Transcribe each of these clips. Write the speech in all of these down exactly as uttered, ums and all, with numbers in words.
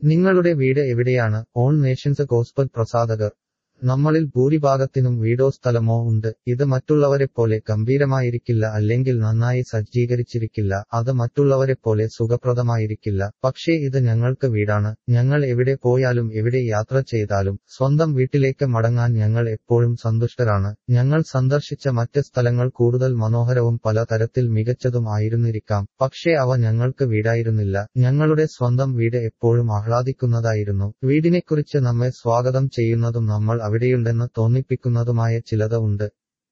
നിങ്ങളുടെ വീട് എവിടെയാണ്? ഓൾ നേഷൻസ് ഗോസ്പൽ പ്രസാധകർ. നമ്മളിൽ ഭൂരിഭാഗത്തിനും വീടോ സ്ഥലമോ ഉണ്ട്. ഇത് മറ്റുള്ളവരെപ്പോലെ ഗംഭീരമായിരിക്കില്ല, അല്ലെങ്കിൽ നന്നായി സജ്ജീകരിച്ചിരിക്കില്ല. അത് മറ്റുള്ളവരെപ്പോലെ സുഖപ്രദമായിരിക്കില്ല. പക്ഷേ ഇത് ഞങ്ങൾക്ക് വീടാണ്. ഞങ്ങൾ എവിടെ പോയാലും എവിടെ യാത്ര ചെയ്താലും സ്വന്തം വീട്ടിലേക്ക് മടങ്ങാൻ ഞങ്ങൾ എപ്പോഴും സന്തുഷ്ടരാണ്. ഞങ്ങൾ സന്ദർശിച്ച മറ്റ് സ്ഥലങ്ങൾ കൂടുതൽ മനോഹരവും പല തരത്തിൽ മികച്ചതും ആയിരുന്നിരിക്കാം, പക്ഷേ അവ ഞങ്ങൾക്ക് വീടായിരുന്നില്ല. ഞങ്ങളുടെ സ്വന്തം വീട് എപ്പോഴും ആഹ്ലാദിക്കുന്നതായിരുന്നു. വീടിനെക്കുറിച്ച് നമ്മെ സ്വാഗതം ചെയ്യുന്നതും നമ്മൾ അവിടെയുണ്ടെന്ന് തോന്നിപ്പിക്കുന്നതുമായ ചിലത് ഉണ്ട്.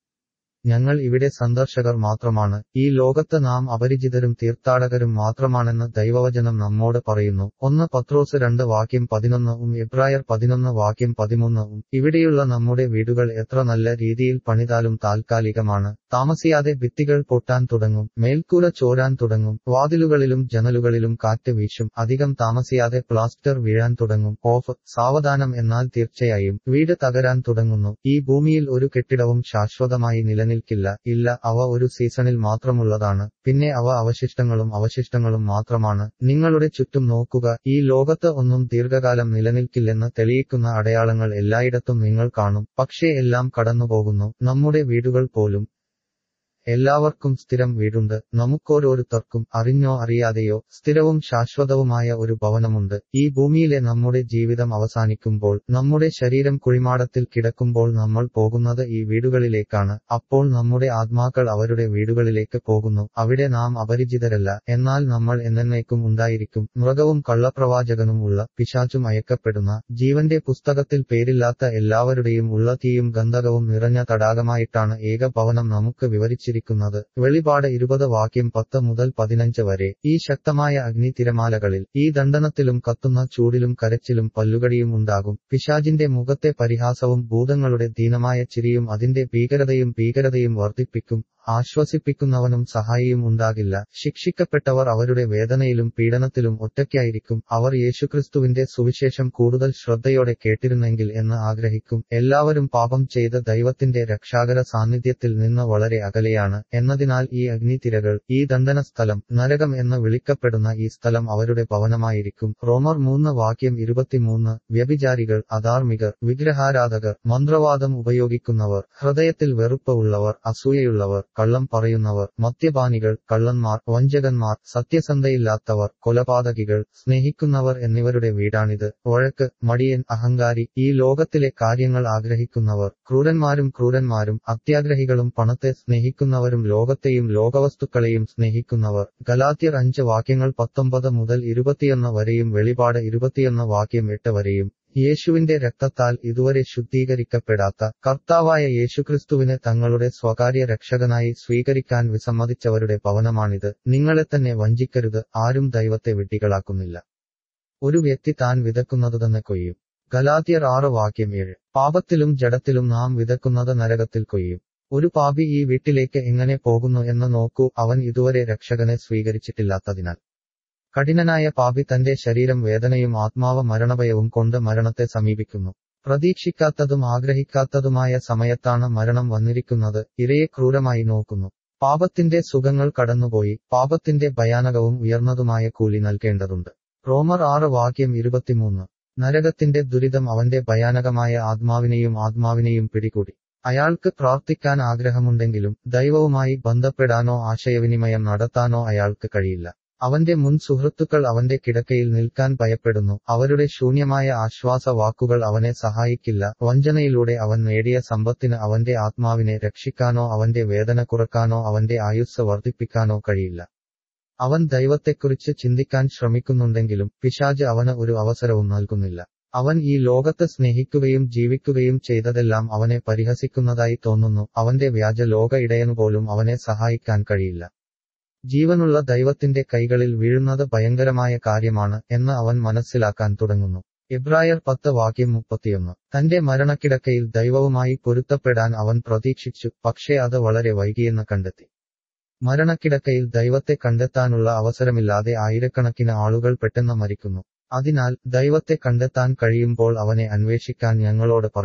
ഞങ്ങൾ ഇവിടെ സന്ദർശകർ മാത്രമാണ്. ഈ ലോകത്ത് നാം അപരിചിതരും തീർത്ഥാടകരും മാത്രമാണെന്ന് ദൈവവചനം നമ്മോട് പറയുന്നു. ഒന്ന് പത്രോസ് രണ്ട് വാക്യം പതിനൊന്ന് ഉം എബ്രായർ പതിനൊന്ന് വാക്യം പതിമൂന്ന് ഉം. ഇവിടെയുള്ള നമ്മുടെ വീടുകൾ എത്ര നല്ല രീതിയിൽ പണിതാലും താൽക്കാലികമാണ്. താമസിയാതെ ഭിത്തികൾ പൊട്ടാൻ തുടങ്ങും, മേൽക്കൂര ചോരാൻ തുടങ്ങും, വാതിലുകളിലും ജനലുകളിലും കാറ്റ് വീശും, അധികം താമസിയാതെ പ്ലാസ്റ്റർ വീഴാൻ തുടങ്ങും. ഓഫ്. സാവധാനം, എന്നാൽ തീർച്ചയായും വീട് തകരാൻ തുടങ്ങുന്നു. ഈ ഭൂമിയിൽ ഒരു കെട്ടിടവും ശാശ്വതമായി നിലനിൽക്കില്ല. ഇല്ല, അവ ഒരു സീസണിൽ മാത്രമുള്ളതാണ്. പിന്നെ അവ അവശിഷ്ടങ്ങളും അവശിഷ്ടങ്ങളും മാത്രമാണ്. നിങ്ങളുടെ ചുറ്റും നോക്കുക. ഈ ലോകത്ത് ഒന്നും ദീർഘകാലം നിലനിൽക്കില്ലെന്ന് തെളിയിക്കുന്ന അടയാളങ്ങൾ എല്ലായിടത്തും നിങ്ങൾ കാണും. പക്ഷേ എല്ലാം കടന്നുപോകുന്നു, നമ്മുടെ വീടുകൾ പോലും. എല്ലാവർക്കും സ്ഥിരം വീടുണ്ട്. നമുക്കോരോരുത്തർക്കും അറിഞ്ഞോ അറിയാതെയോ സ്ഥിരവും ശാശ്വതവുമായ ഒരു ഭവനമുണ്ട്. ഈ ഭൂമിയിലെ നമ്മുടെ ജീവിതം അവസാനിക്കുമ്പോൾ, നമ്മുടെ ശരീരം കുഴിമാടത്തിൽ കിടക്കുമ്പോൾ നമ്മൾ പോകുന്നത് ഈ വീടുകളിലേക്കാണ്. അപ്പോൾ നമ്മുടെ ആത്മാക്കൾ അവരുടെ വീടുകളിലേക്ക് പോകുന്നു. അവിടെ നാം അപരിചിതരല്ല, എന്നാൽ നമ്മൾ എന്നേക്കും ഉണ്ടായിരിക്കും. മൃഗവും കള്ളപ്രവാചകനും ഉള്ള, പിശാചും അയക്കപ്പെടുന്ന, ജീവന്റെ പുസ്തകത്തിൽ പേരില്ലാത്ത എല്ലാവരുടെയും ഉള്ള തീയും ഗന്ധകവും നിറഞ്ഞ തടാകമായിട്ടാണ് ഏക ഭവനം നമുക്ക് വിവരിച്ചിരിക്കുന്നത്. വെളിപാട് ഇരുപത് വാക്യം പത്ത് മുതൽ പതിനഞ്ച് വരെ. ഈ ശക്തമായ അഗ്നി തിരമാലകളിൽ, ഈ ദണ്ഡനത്തിലും കത്തുന്ന ചൂടിലും കരച്ചിലും പല്ലുകടിയും ഉണ്ടാകും. പിശാചിന്റെ മുഖത്തെ പരിഹാസവും ഭൂതങ്ങളുടെ ദീനമായ ചിരിയും അതിന്റെ ഭീകരതയും ഭീകരതയും വർദ്ധിപ്പിക്കും. ആശ്വസിപ്പിക്കുന്നവനും സഹായിയും ഉണ്ടാകില്ല. ശിക്ഷിക്കപ്പെട്ടവർ അവരുടെ വേദനയിലും പീഡനത്തിലും ഒറ്റയ്ക്കായിരിക്കും. അവർ യേശുക്രിസ്തുവിന്റെ സുവിശേഷം കൂടുതൽ ശ്രദ്ധയോടെ കേട്ടിരുന്നെങ്കിൽ എന്ന് ആഗ്രഹിക്കും. എല്ലാവരും പാപം ചെയ്ത് ദൈവത്തിന്റെ രക്ഷാകര സാന്നിധ്യത്തിൽ നിന്ന് വളരെ അകലെയാണ്. എന്നതിനാൽ ഈ അഗ്നിത്തിരകൾ, ഈ ദണ്ഡന സ്ഥലം, നരകം എന്ന് വിളിക്കപ്പെടുന്ന ഈ സ്ഥലം അവരുടെ ഭവനമായിരിക്കും. റോമർ മൂന്ന് വാക്യം ഇരുപത്തിമൂന്ന്. വ്യഭിചാരികൾ, അധാർമികർ, വിഗ്രഹാരാധകർ, മന്ത്രവാദം ഉപയോഗിക്കുന്നവർ, ഹൃദയത്തിൽ വെറുപ്പ് ഉള്ളവർ, അസൂയയുള്ളവർ, കള്ളം പറയുന്നവർ, മദ്യപാനികൾ, കള്ളന്മാർ, വഞ്ചകന്മാർ, സത്യസന്ധയില്ലാത്തവർ, കൊലപാതകികൾ, സ്നേഹിക്കുന്നവർ എന്നിവരുടെ വീടാണിത്. വഴക്ക്, മടിയൻ, അഹങ്കാരി, ഈ ലോകത്തിലെ കാര്യങ്ങൾ ആഗ്രഹിക്കുന്നവർ, ക്രൂരന്മാരും ക്രൂരന്മാരും, അത്യാഗ്രഹികളും പണത്തെ സ്നേഹിക്കുന്നവരും ലോകത്തെയും ലോകവസ്തുക്കളെയും സ്നേഹിക്കുന്നവർ. ഗലാത്യർ അഞ്ച് വാക്യങ്ങൾ പത്തൊമ്പത് മുതൽ ഇരുപത്തിയൊന്ന് വരെയും വെളിപാട് ഇരുപത്തിയൊന്ന് വാക്യം എട്ട് വരെയും. യേശുവിന്റെ രക്തത്താൽ ഇതുവരെ ശുദ്ധീകരിക്കപ്പെടാത്ത, കർത്താവായ യേശുക്രിസ്തുവിനെ തങ്ങളുടെ സ്വകാര്യ രക്ഷകനായി സ്വീകരിക്കാൻ വിസമ്മതിച്ചവരുടെ ഭവനമാണിത്. നിങ്ങളെ തന്നെ വഞ്ചിക്കരുത്. ആരും ദൈവത്തെ വിഡ്ഢികളാക്കുന്നില്ല. ഒരു വ്യക്തി താൻ വിതക്കുന്നതുതന്നെ കൊയ്യും. ഗലാത്യർ ആറ് വാക്യം ഏഴ്. പാപത്തിലും ജഡത്തിലും നാം വിതക്കുന്നത് നരകത്തിൽ കൊയ്യും. ഒരു പാപി ഈ വീട്ടിലേക്ക് എങ്ങനെ പോകുന്നു എന്ന് നോക്കൂ. അവൻ ഇതുവരെ രക്ഷകനെ സ്വീകരിച്ചിട്ടില്ലാത്തതിനാൽ. കഠിനനായ പാപി തന്റെ ശരീരം വേദനയും ആത്മാവ് മരണഭയവും കൊണ്ട് മരണത്തെ സമീപിക്കുന്നു. പ്രതീക്ഷിക്കാത്തതും ആഗ്രഹിക്കാത്തതുമായ സമയത്താണ് മരണം വന്നിരിക്കുന്നത്. ഇരയെ ക്രൂരമായി നോക്കുന്നു. പാപത്തിന്റെ സുഖങ്ങൾ കടന്നുപോയി. പാപത്തിന്റെ ഭയാനകവും ഉയർന്നതുമായ കൂലി നൽകേണ്ടതുണ്ട്. റോമർ ആറ് വാക്യം ഇരുപത്തിമൂന്ന്. നരകത്തിന്റെ ദുരിതം അവന്റെ ഭയാനകമായ ആത്മാവിനെയും ആത്മാവിനെയും പിടികൂടി. അയാൾക്ക് പ്രാർത്ഥിക്കാൻ ആഗ്രഹമുണ്ടെങ്കിലും ദൈവവുമായി ബന്ധപ്പെടാനോ ആശയവിനിമയം നടത്താനോ അയാൾക്ക് കഴിയില്ല. അവന്റെ മുൻ സുഹൃത്തുക്കൾ അവന്റെ കിടക്കയിൽ നിൽക്കാൻ ഭയപ്പെടുന്നു. അവരുടെ ശൂന്യമായ ആശ്വാസ വാക്കുകൾ അവനെ സഹായിക്കില്ല. വഞ്ചനയിലൂടെ അവൻ നേടിയ സമ്പത്തിന് അവന്റെ ആത്മാവിനെ രക്ഷിക്കാനോ അവന്റെ വേദന കുറക്കാനോ അവന്റെ ആയുസ്സ് വർദ്ധിപ്പിക്കാനോ കഴിയില്ല. അവൻ ദൈവത്തെക്കുറിച്ച് ചിന്തിക്കാൻ ശ്രമിക്കുന്നുണ്ടെങ്കിലും പിശാച് അവന് ഒരു അവസരവും നൽകുന്നില്ല. അവൻ ഈ ലോകത്ത് സ്നേഹിക്കുകയും ജീവിക്കുകയും ചെയ്തതെല്ലാം അവനെ പരിഹസിക്കുന്നതായി തോന്നുന്നു. അവന്റെ വ്യാജ ലോക ഇടയനുപോലും അവനെ സഹായിക്കാൻ കഴിയില്ല. ജീവനുള്ള ദൈവത്തിന്റെ കൈകളിൽ വീഴുന്നത് ഭയങ്കരമായ കാര്യമാണ് എന്ന് അവൻ മനസ്സിലാക്കാൻ തുടങ്ങുന്നു. എബ്രായർ പത്ത് വാക്യം മുപ്പത്തിയൊന്ന്. തന്റെ മരണക്കിടക്കയിൽ ദൈവവുമായി പൊരുത്തപ്പെടാൻ അവൻ പ്രതീക്ഷിച്ചു, പക്ഷേ അത് വളരെ വൈകിയെന്ന് കണ്ടെത്തി. മരണക്കിടക്കയിൽ ദൈവത്തെ കണ്ടെത്താനുള്ള അവസരമില്ലാതെ ആയിരക്കണക്കിന് ആളുകൾ പെട്ടെന്ന് മരിക്കുന്നു. അതിനാൽ ദൈവത്തെ കണ്ടെത്താൻ കഴിയുമ്പോൾ അവനെ അന്വേഷിക്കാൻ ഞങ്ങളോട് പറയുന്നു.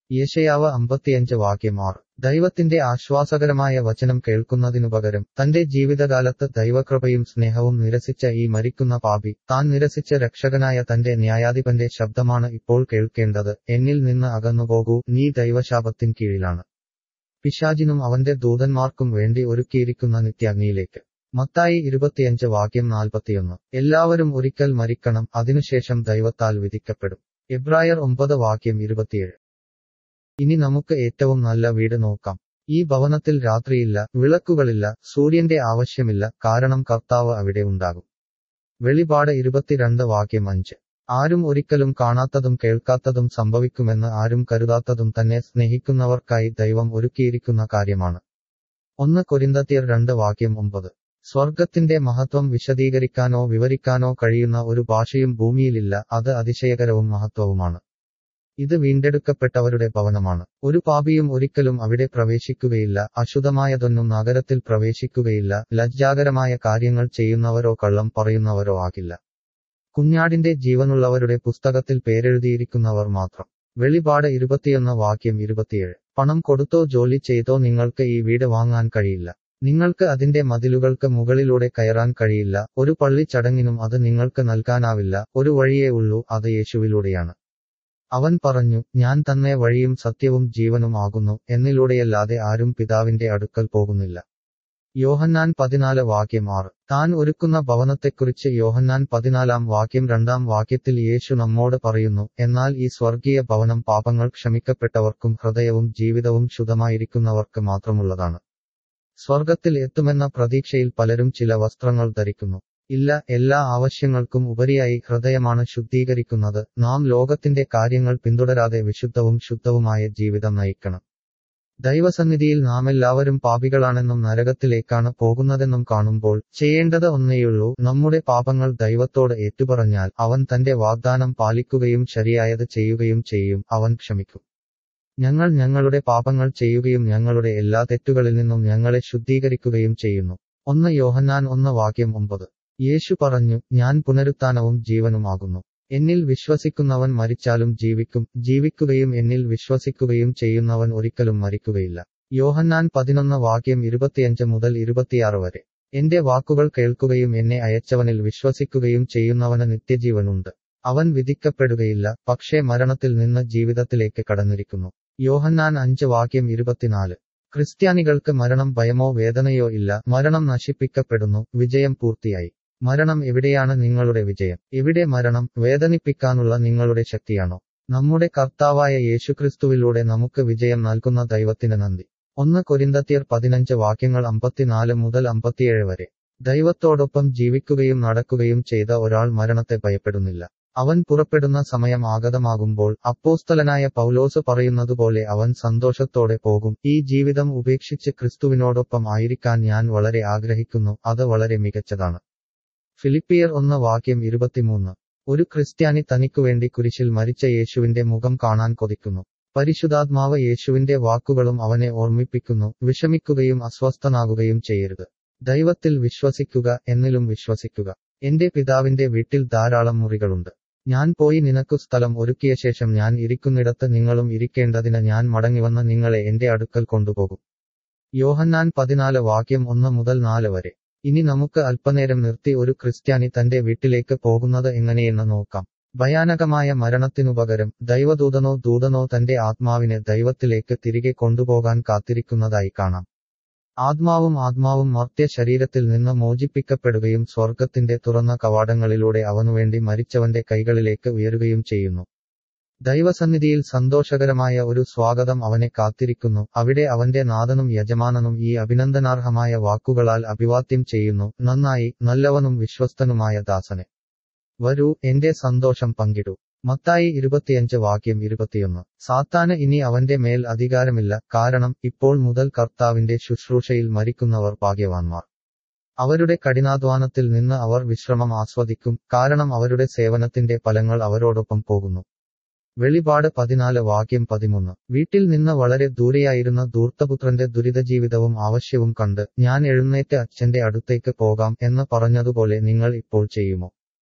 യെശയ്യാവ് അമ്പത്തിയഞ്ച് വാക്യം ആറ്. ദൈവത്തിന്റെ ആശ്വാസകരമായ വചനം കേൾക്കുന്നതിനു പകരം തന്റെ ജീവിതകാലത്ത് ദൈവകൃപയും സ്നേഹവും നിരസിച്ച ഈ മരിക്കുന്ന പാപി താൻ നിരസിച്ച രക്ഷകനായ തന്റെ ന്യായാധിപന്റെ ശബ്ദമാണ് ഇപ്പോൾ കേൾക്കേണ്ടത്. എന്നിൽ നിന്ന് അകന്നുപോകൂ, നീ ദൈവശാപത്തിൻ കീഴിലാണ്. പിശാചിനും അവന്റെ ദൂതന്മാർക്കും വേണ്ടി ഒരുക്കിയിരിക്കുന്ന നിത്യാഗ്നിയിലേക്ക്. മത്തായി ഇരുപത്തിയഞ്ച് വാക്യം നാൽപ്പത്തിയൊന്ന്. എല്ലാവരും ഒരിക്കൽ മരിക്കണം, അതിനുശേഷം ദൈവത്താൽ വിധിക്കപ്പെടും. എബ്രായർ ഒമ്പത് വാക്യം ഇരുപത്തിയേഴ്. ഇനി നമുക്ക് ഏറ്റവും നല്ല വീട് നോക്കാം. ഈ ഭവനത്തിൽ രാത്രിയില്ല, വിളക്കുകളില്ല, സൂര്യന്റെ ആവശ്യമില്ല, കാരണം കർത്താവ് അവിടെ ഉണ്ടാകും. വെളിപാട് ഇരുപത്തിരണ്ട് വാക്യം അഞ്ച്. ആരും ഒരിക്കലും കാണാത്തതും കേൾക്കാത്തതും സംഭവിക്കുമെന്ന് ആരും കരുതാത്തതും തന്നെ സ്നേഹിക്കുന്നവർക്കായി ദൈവം ഒരുക്കിയിരിക്കുന്ന കാര്യമാണ്. ഒന്ന് കൊരിന്ത്യർ രണ്ട് വാക്യം ഒമ്പത്. സ്വർഗത്തിന്റെ മഹത്വം വിശദീകരിക്കാനോ വിവരിക്കാനോ കഴിയുന്ന ഒരു ഭാഷയും ഭൂമിയിലില്ല, അത് അതിശയകരവും മഹത്വവുമാണ്. ഇത് വീണ്ടെടുക്കപ്പെട്ടവരുടെ ഭവനമാണ്. ഒരു പാപിയും ഒരിക്കലും അവിടെ പ്രവേശിക്കുകയില്ല, അശുദ്ധമായതൊന്നും നഗരത്തിൽ പ്രവേശിക്കുകയില്ല, ലജ്ജാകരമായ കാര്യങ്ങൾ ചെയ്യുന്നവരോ കള്ളം പറയുന്നവരോ ആകില്ല. കുഞ്ഞാടിന്റെ ജീവനുള്ളവരുടെ പുസ്തകത്തിൽ പേരെഴുതിയിരിക്കുന്നവർ മാത്രം. വെളിപാട് ഇരുപത്തിയൊന്ന് വാക്യം ഇരുപത്തിയേഴ്. പണം കൊടുത്തോ ജോലി ചെയ്തോ നിങ്ങൾക്ക് ഈ വീട് വാങ്ങാൻ കഴിയില്ല. നിങ്ങൾക്ക് അതിന്റെ മതിലുകൾക്ക് മുകളിലൂടെ കയറാൻ കഴിയില്ല. ഒരു പള്ളി ചടങ്ങിനും അത് നിങ്ങൾക്ക് നൽകാനാവില്ല. ഒരു വഴിയേ ഉള്ളൂ, അത് യേശുവിലൂടെയാണ്. അവൻ പറഞ്ഞു, ഞാൻ തന്നെ വഴിയും സത്യവും ജീവനും ആകുന്നു, എന്നിലൂടെയല്ലാതെ ആരും പിതാവിന്റെ അടുക്കൽ പോകുന്നില്ല. യോഹന്നാൻ പതിനാല് വാക്യം ആറ്. താൻ ഒരുക്കുന്ന ഭവനത്തെക്കുറിച്ച് യോഹന്നാൻ പതിനാലാം വാക്യം രണ്ടാം വാക്യത്തിൽ യേശു നമ്മോട് പറയുന്നു, എന്നാൽ ഈ സ്വർഗീയ ഭവനം പാപങ്ങൾ ക്ഷമിക്കപ്പെട്ടവർക്കും ഹൃദയവും ജീവിതവും ശുദ്ധമായിരിക്കുന്നവർക്ക് മാത്രമുള്ളതാണ്. സ്വർഗത്തിൽ എത്തുമെന്ന പ്രതീക്ഷയിൽ പലരും ചില വസ്ത്രങ്ങൾ ധരിക്കുന്നു. ഇല്ല, എല്ലാ ആവശ്യങ്ങൾക്കും ഉപരിയായി ഹൃദയമാണ് ശുദ്ധീകരിക്കുന്നത്. നാം ലോകത്തിന്റെ കാര്യങ്ങൾ പിന്തുടരാതെ വിശുദ്ധവും ശുദ്ധവുമായ ജീവിതം നയിക്കണം. ദൈവസന്നിധിയിൽ നാമെല്ലാവരും പാപികളാണെന്നും നരകത്തിലേക്കാണ് പോകുന്നതെന്നും കാണുമ്പോൾ ചെയ്യേണ്ടത് ഒന്നേയുള്ളൂ, നമ്മുടെ പാപങ്ങൾ ദൈവത്തോട് ഏറ്റുപറഞ്ഞാൽ അവൻ തന്റെ വാഗ്ദാനം പാലിക്കുകയും ശരിയായത് ചെയ്യുകയും ചെയ്യും. അവൻ ക്ഷമിക്കും. ഞങ്ങൾ ഞങ്ങളുടെ പാപങ്ങൾ ചെയ്യുകയും ഞങ്ങളുടെ എല്ലാ തെറ്റുകളിൽ നിന്നും ഞങ്ങളെ ശുദ്ധീകരിക്കുകയും ചെയ്യുന്നു. ഒന്ന് യോഹന്നാൻ ഒന്ന് വാക്യം ഒമ്പത്. യേശു പറഞ്ഞു, ഞാൻ പുനരുത്ഥാനവും ജീവനുമാകുന്നു. എന്നിൽ വിശ്വസിക്കുന്നവൻ മരിച്ചാലും ജീവിക്കും, ജീവിക്കുകയും എന്നിൽ വിശ്വസിക്കുകയും ചെയ്യുന്നവൻ ഒരിക്കലും മരിക്കുകയില്ല. യോഹന്നാൻ പതിനൊന്ന് വാക്യം ഇരുപത്തിയഞ്ച് മുതൽ ഇരുപത്തിയാറ് വരെ. എന്റെ വാക്കുകൾ കേൾക്കുകയും എന്നെ അയച്ചവനിൽ വിശ്വസിക്കുകയും ചെയ്യുന്നവന് നിത്യജീവനുണ്ട്. അവൻ വിധിക്കപ്പെടുകയില്ല, പക്ഷേ മരണത്തിൽ നിന്ന് ജീവിതത്തിലേക്ക് കടന്നിരിക്കുന്നു. യോഹന്നാൻ അഞ്ച് വാക്യം ഇരുപത്തിനാല്. ക്രിസ്ത്യാനികൾക്ക് മരണം ഭയമോ വേദനയോ ഇല്ല. മരണം നശിപ്പിക്കപ്പെടുന്നു, വിജയം പൂർത്തിയായി. മരണം എവിടെയാണ് നിങ്ങളുടെ വിജയം? എവിടെ മരണം? വേദനിപ്പിക്കാനുള്ള നിങ്ങളുടെ ശക്തിയാണോ? നമ്മുടെ കർത്താവായ യേശുക്രിസ്തുവിലൂടെ നമുക്ക് വിജയം നൽകുന്ന ദൈവത്തിന് നന്ദി. ഒന്ന് കൊരിന്ത്യർ പതിനഞ്ച് വാക്യങ്ങൾ അമ്പത്തിനാല് മുതൽ അമ്പത്തിയേഴ് വരെ. ദൈവത്തോടൊപ്പം ജീവിക്കുകയും നടക്കുകയും ചെയ്ത ഒരാൾ മരണത്തെ ഭയപ്പെടുന്നില്ല. അവൻ പുറപ്പെടുന്ന സമയം ആഗതമാകുമ്പോൾ അപ്പോസ്തലനായ പൗലോസ് പറയുന്നതുപോലെ അവൻ സന്തോഷത്തോടെ പോകും. ഈ ജീവിതം ഉപേക്ഷിച്ച് ക്രിസ്തുവിനോടൊപ്പം ആയിരിക്കാൻ ഞാൻ വളരെ ആഗ്രഹിക്കുന്നു, അത് വളരെ മികച്ചതാണ്. ഫിലിപ്പിയർ ഒന്ന് വാക്യം ഇരുപത്തിമൂന്ന്. ഒരു ക്രിസ്ത്യാനി തനിക്കുവേണ്ടി കുരിശിൽ മരിച്ച യേശുവിന്റെ മുഖം കാണാൻ കൊതിക്കുന്നു. പരിശുദ്ധാത്മാവ് യേശുവിന്റെ വാക്കുകളും അവനെ ഓർമ്മിപ്പിക്കുന്നു, വിഷമിക്കുകയും അസ്വസ്ഥനാകുകയും ചെയ്യരുത്. ദൈവത്തിൽ വിശ്വസിക്കുക, എന്നിലും വിശ്വസിക്കുക. എന്റെ പിതാവിന്റെ വീട്ടിൽ ധാരാളം മുറികളുണ്ട്. ഞാൻ പോയി നിനക്കു സ്ഥലം ഒരുക്കിയ ശേഷം ഞാൻ ഇരിക്കുന്നിടത്ത് നിങ്ങളും ഇരിക്കേണ്ടതിന് ഞാൻ മടങ്ങിവന്ന് നിങ്ങളെ എന്റെ അടുക്കൽ കൊണ്ടുപോകും. യോഹന്നാൻ പതിനാല് വാക്യം ഒന്ന് മുതൽ നാല് വരെ. ഇനി നമുക്ക് അല്പനേരം നിർത്തി ഒരു ക്രിസ്ത്യാനി തന്റെ വീട്ടിലേക്ക് പോകുന്നത് എങ്ങനെയെന്ന് നോക്കാം. ഭയാനകമായ മരണത്തിനു പകരം ദൈവദൂതനോ ദൂതനോ തന്റെ ആത്മാവിനെ ദൈവത്തിലേക്ക് തിരികെ കൊണ്ടുപോകാൻ കാത്തിരിക്കുന്നതായി കാണാം. ആത്മാവും ആത്മാവും മർത്യ ശരീരത്തിൽ നിന്ന് മോചിപ്പിക്കപ്പെടുകയും സ്വർഗത്തിന്റെ തുറന്ന കവാടങ്ങളിലൂടെ അവനുവേണ്ടി മരിച്ചവന്റെ കൈകളിലേക്ക് ഉയരുകയും ചെയ്യുന്നു. ദൈവസന്നിധിയിൽ സന്തോഷകരമായ ഒരു സ്വാഗതം അവനെ കാത്തിരിക്കുന്നു. അവിടെ അവന്റെ നാഥനും യജമാനനും ഈ അഭിനന്ദനാർഹമായ വാക്കുകളാൽ അഭിവാദ്യം ചെയ്യുന്നു, നന്നായി, നല്ലവനും വിശ്വസ്തനുമായ ദാസനെ, വരൂ, എന്റെ സന്തോഷം പങ്കിടൂ. മത്തായി ഇരുപത്തിയഞ്ച് വാക്യം ഇരുപത്തിയൊന്ന്. സാത്താന് ഇനി അവന്റെ മേൽ അധികാരമില്ല, കാരണം ഇപ്പോൾ മുതൽ കർത്താവിന്റെ ശുശ്രൂഷയിൽ മരിക്കുന്നവർ ഭാഗ്യവാന്മാർ. അവരുടെ കഠിനാധ്വാനത്തിൽ നിന്ന് അവർ വിശ്രമം ആസ്വദിക്കും, കാരണം അവരുടെ സേവനത്തിന്റെ ഫലങ്ങൾ അവരോടൊപ്പം പോകുന്നു. വെളിപാട് പതിനാല് വാക്യം പതിമൂന്ന്. വീട്ടിൽ നിന്ന് വളരെ ദൂരെയായിരുന്ന ധൂർത്തപുത്രന്റെ ദുരിതജീവിതവും ആവശ്യവും കണ്ട് ഞാൻ എഴുന്നേറ്റ് അച്ഛന്റെ അടുത്തേക്ക് പോകാം എന്ന് പറഞ്ഞതുപോലെ നിങ്ങൾ ഇപ്പോൾ ചെയ്യുമോ?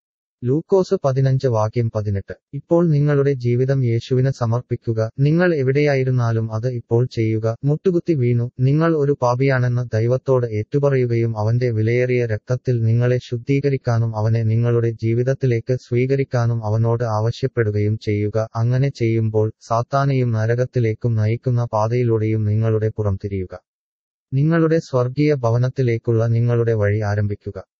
ലൂക്കോസ് പതിനഞ്ച് വാക്യം പതിനെട്ട്. ഇപ്പോൾ നിങ്ങളുടെ ജീവിതം യേശുവിന് സമർപ്പിക്കുക. നിങ്ങൾ എവിടെയായിരുന്നാലും അത് ഇപ്പോൾ ചെയ്യുക. മുട്ടുകുത്തി വീണു നിങ്ങൾ ഒരു പാപിയാണെന്ന് ദൈവത്തോട് ഏറ്റുപറയുകയും അവന്റെ വിലയേറിയ രക്തത്തിൽ നിങ്ങളെ ശുദ്ധീകരിക്കാനും അവനെ നിങ്ങളുടെ ജീവിതത്തിലേക്ക് സ്വീകരിക്കാനും അവനോട് ആവശ്യപ്പെടുകയും ചെയ്യുക. അങ്ങനെ ചെയ്യുമ്പോൾ സാത്താനെയും നരകത്തിലേക്കും നയിക്കുന്ന പാതയിലൂടെയും നിങ്ങളുടെ പുറംതിരിയുക. നിങ്ങളുടെ സ്വർഗീയ ഭവനത്തിലേക്കുള്ള നിങ്ങളുടെ വഴി ആരംഭിക്കുക.